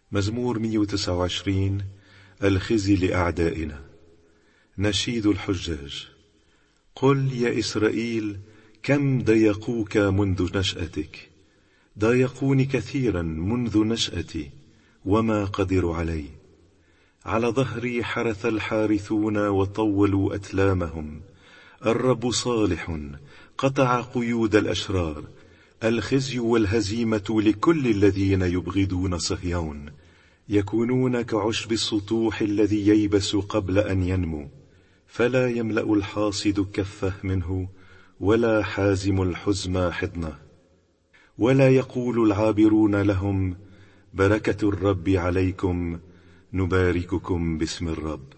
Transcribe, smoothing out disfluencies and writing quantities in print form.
مزمور 129. الخزي لأعدائنا. نشيد الحجاج. قل يا إسرائيل كم ضايقوك منذ نشأتك، ضايقوني كثيرا منذ نشأتي وما قدروا علي. على ظهري حرث الحارثون وطولوا أتلامهم. الرب صالح، قطع قيود الأشرار. الخزي والهزيمة لكل الذين يبغضون صهيون. يكونون كعشب السطوح الذي ييبس قبل أن ينمو، فلا يملأ الحاصد كفه منه، ولا حازم الحزم حضنه. ولا يقول العابرون لهم بركة الرب عليكم، نبارككم باسم الرب.